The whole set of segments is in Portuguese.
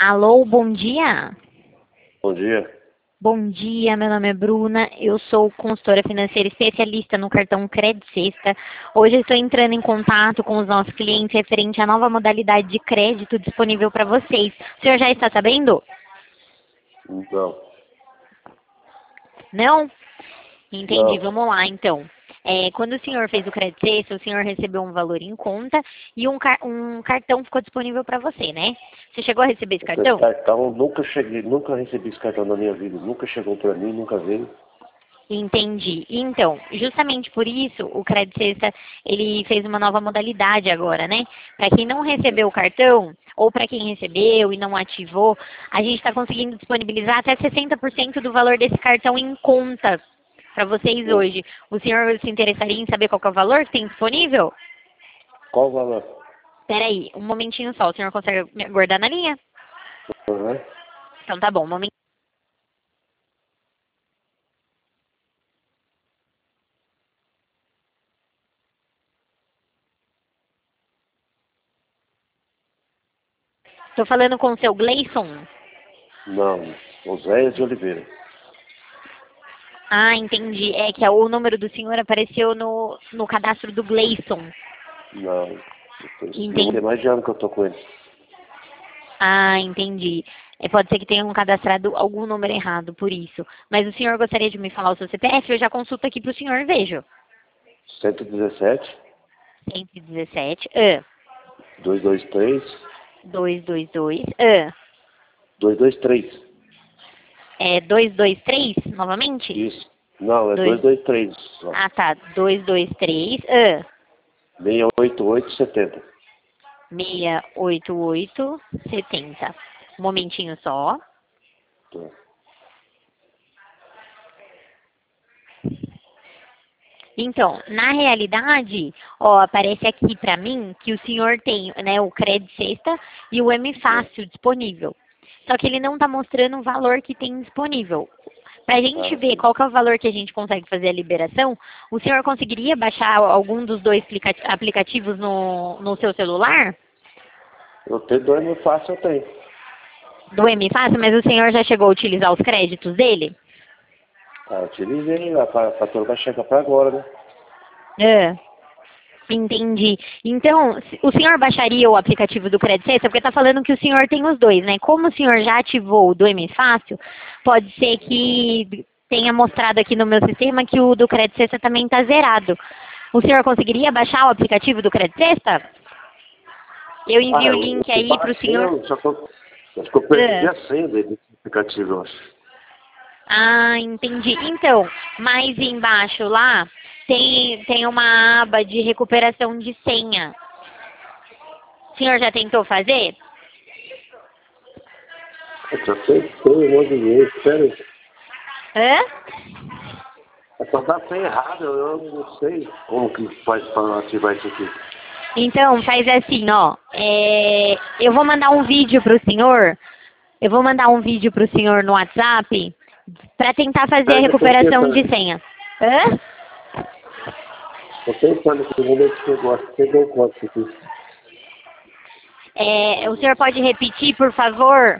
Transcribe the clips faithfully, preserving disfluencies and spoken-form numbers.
Alô, bom dia. Bom dia. Bom dia, meu nome é Bruna, eu sou consultora financeira especialista no cartão Crédito Sexta. Hoje eu estou entrando em contato com os nossos clientes referente à nova modalidade de crédito disponível para vocês. O senhor já está sabendo? Não. Não? Entendi, Não. vamos lá então. É, quando o senhor fez o Crédito Sexta, o senhor recebeu um valor em conta e um, car um cartão ficou disponível para você, né? Você chegou a receber esse Esse cartão? cartão, nunca cheguei, nunca recebi esse cartão na minha vida. Nunca chegou para mim, nunca veio. Entendi. Então, justamente por isso, o Crédito Sexta, ele fez uma nova modalidade agora, né? Para quem não recebeu o cartão, ou para quem recebeu e não ativou, a gente está conseguindo disponibilizar até sessenta por cento do valor desse cartão em conta para vocês Hum. hoje. O senhor se interessaria em saber qual que é o valor que tem disponível? Qual o valor? Espera aí, um momentinho só. O senhor consegue me aguardar na linha? Uhum. Então tá bom, um momentinho. Estou falando com o seu Gleison. Não. Oséias de Oliveira. Ah, entendi. É que o número do senhor apareceu no, no cadastro do Gleison. Não. Não Entendi. tem mais de ano que eu tô com ele. Ah, entendi. É, pode ser que tenham cadastrado algum número errado, por isso. Mas o senhor gostaria de me falar o seu C P F? Eu já consulto aqui para o senhor, vejo. cento e dezessete, cento e dezessete, ah, duzentos e vinte e três, duzentos e vinte e dois, ah, duzentos e vinte e três. é duzentos e vinte e três, novamente? Isso. Não, é Dois... duzentos e vinte e três. Só. Ah, tá. duzentos e vinte e três, ah, seiscentos e oitenta e oito, setenta. seiscentos e oitenta e oito, setenta. Um momentinho só. Tá. Então, na realidade, ó, aparece aqui para mim que o senhor tem, né, o Crédito Sexta e o M Fácil disponível. Só que ele não está mostrando o valor que tem disponível. Para a gente Ah, ver sim. qual que é o valor que a gente consegue fazer a liberação, o senhor conseguiria baixar algum dos dois aplica- aplicativos no, no seu celular? Eu tenho dois mil fácil, eu tenho. Do M Fácil, mas o senhor já chegou a utilizar os créditos dele? Ah, eu utilizei, a fa- a fatura vai chegar para agora, né? É. Entendi. Então, se- o senhor baixaria o aplicativo do Crédito Sexta? Porque está falando que o senhor tem os dois, né? Como o senhor já ativou o do M Fácil, pode ser que tenha mostrado aqui no meu sistema que o do Crédito Sexta também está zerado. O senhor conseguiria baixar o aplicativo do Crédito Sexta? Eu Ah, envio o eu, link eu aí para o baixei, senhor. eu só que eu, acho que eu perdi É. a senha dele, desse aplicativo, eu acho. Ah, entendi. Então, mais embaixo lá tem, tem uma aba de recuperação de senha. O senhor já tentou fazer? Eu já sei, tem um monte de gente, espera aí. Hã? É só dar senha errada, eu, eu não sei como que faz para ativar isso aqui. Então, faz assim, ó. É, eu vou mandar um vídeo pro senhor. Eu vou mandar um vídeo pro senhor no WhatsApp para tentar fazer a Espera que eu tô recuperação de tentando, senha. Hã? tô tentando aqui, vamos ver se chegou, acho que chegou quanto aqui. É, o senhor pode repetir, por favor?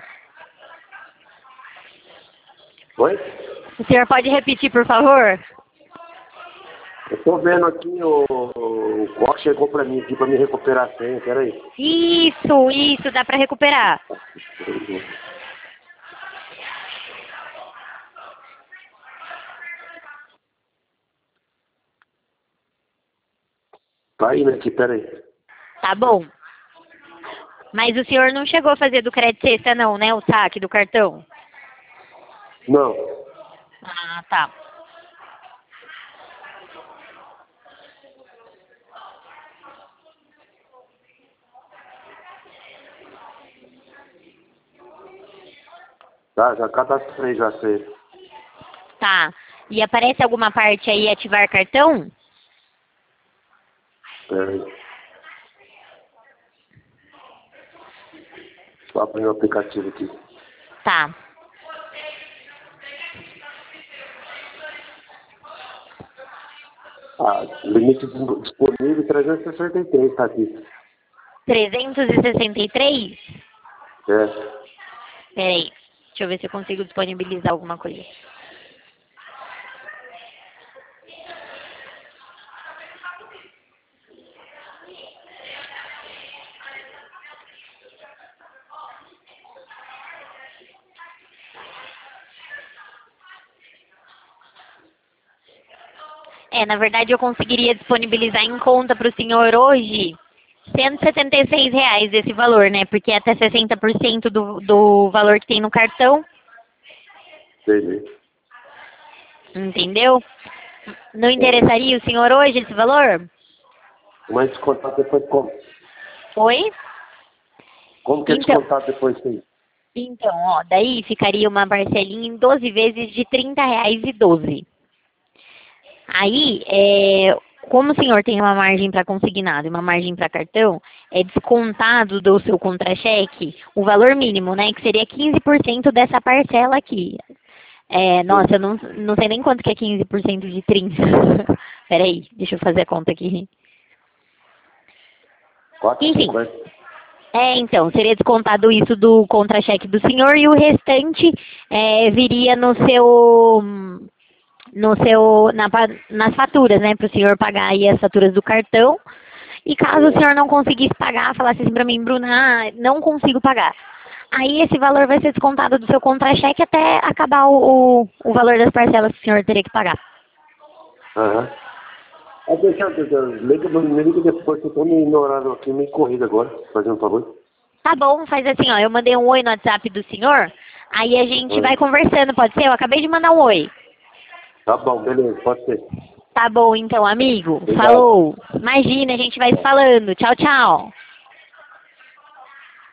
Oi? O senhor pode repetir, por favor? Eu tô vendo aqui o, o qual chegou para mim aqui para me recuperar a senha, espera aí. Isso, isso, dá para recuperar. Tá indo aqui, espera aí. Tá bom. Mas o senhor não chegou a fazer do Crédito Sexta, não, né? O saque do cartão. Não. Ah, tá. Tá, já cadastrei, já sei. Tá. E aparece alguma parte aí ativar cartão? Espera aí. Só abrir o aplicativo aqui. Tá. Ah, limite dis- disponível trezentos e sessenta e três, tá aqui. trezentos e sessenta e três? É. Peraí, deixa eu ver se eu consigo disponibilizar alguma coisa. É, na verdade eu conseguiria disponibilizar em conta para o senhor hoje cento e setenta e seis reais esse valor, né? Porque é até sessenta por cento do, do valor que tem no cartão. Entendi. Entendeu? Não interessaria o senhor hoje esse valor? Mas descontado depois como? Foi? Como que é Então, descontado depois sim? então, ó, daí ficaria uma parcelinha em doze vezes de trinta reais e doze. Aí, é, como o senhor tem uma margem para consignado e uma margem para cartão, é descontado do seu contra-cheque o valor mínimo, né? Que seria quinze por cento dessa parcela aqui. É, nossa, eu não, não sei nem quanto que é quinze por cento de trinta. Peraí, deixa eu fazer a conta aqui. quatro e Enfim, cinquenta. é, então, seria descontado isso do contra-cheque do senhor e o restante é, viria no seu, no seu, na, pa- nas faturas, né, para o senhor pagar aí as faturas do cartão. E caso o senhor não conseguisse pagar, falasse assim para mim, Bruna, ah, não consigo pagar. Aí esse valor vai ser descontado do seu contra-cheque até acabar o, o, o valor das parcelas que o senhor teria que pagar. Aham. Ah, deixa, deixa, liga, me liga depois, que eu tô no horário aqui, meio corrido agora, fazendo um favor. Tá bom, faz assim, ó, eu mandei um oi no WhatsApp do senhor, aí a gente Ah. vai conversando, pode ser? Eu acabei de mandar um oi. Tá bom, beleza, pode ser. Tá bom, então, amigo. Obrigado. Falou. Imagina, a gente vai se falando. Tchau, tchau.